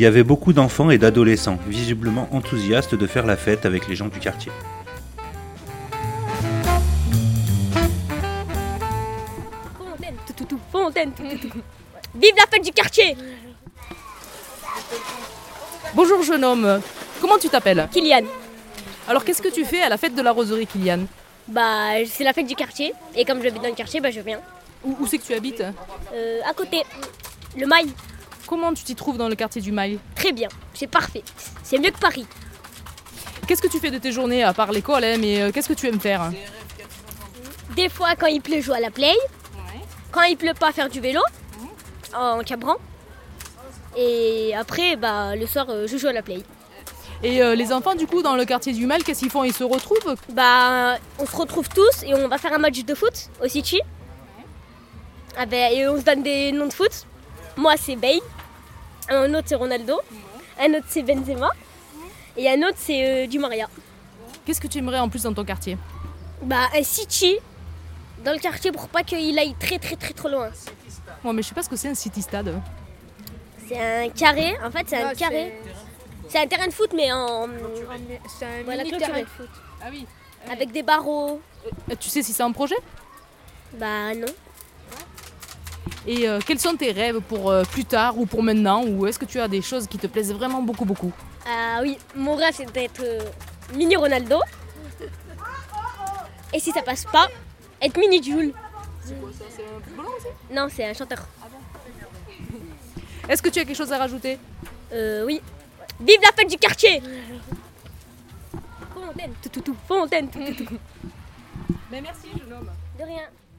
y avait beaucoup d'enfants et d'adolescents, visiblement enthousiastes de faire la fête avec les gens du quartier. Fontaine. Vive la fête du quartier. Bonjour jeune homme, comment tu t'appelles? Kylian. Alors qu'est-ce que tu fais à la fête de la Roseraie, Kylian? Bah c'est la fête du quartier et comme j'habite dans le quartier, bah je viens. Où c'est que tu habites? À côté, le Mail. Comment tu t'y trouves dans le quartier du Mail? Très bien, c'est parfait. C'est mieux que Paris. Qu'est-ce que tu fais de tes journées à part l'école, mais qu'est-ce que tu aimes faire? Des fois quand il pleut, jouer à la play. Quand il pleut pas, faire du vélo en cabran. Et après, bah le soir, je joue à la play. Et les enfants du coup dans le quartier du Mail, qu'est-ce qu'ils font? Ils se retrouvent? Bah on se retrouve tous et on va faire un match de foot au City. Ah ben, et on se donne des noms de foot. Moi c'est Bale, un autre c'est Ronaldo, un autre c'est Benzema et un autre c'est Di Maria. Qu'est-ce que tu aimerais en plus dans ton quartier? Bah un City dans le quartier pour pas qu'il aille très trop loin. Ouais, mais je sais pas ce que c'est un city stade. C'est un carré, en fait c'est un carré. C'est un terrain de foot mais C'est un voilà, mini clôturé. terrain de foot. Ah oui. Avec des barreaux. Tu sais si c'est un projet? Bah non. Et quels sont tes rêves pour plus tard ou pour maintenant? Ou est-ce que tu as des choses qui te plaisent vraiment beaucoup? Ah oui, mon rêve c'est d'être mini Ronaldo. Et si ça passe pas, être mini Jules. C'est quoi ça? C'est un footballeur aussi? Non, c'est un chanteur. Est-ce que tu as quelque chose à rajouter? Oui. Vive la fête du quartier. Fontaine. Mais merci jeune homme. De rien.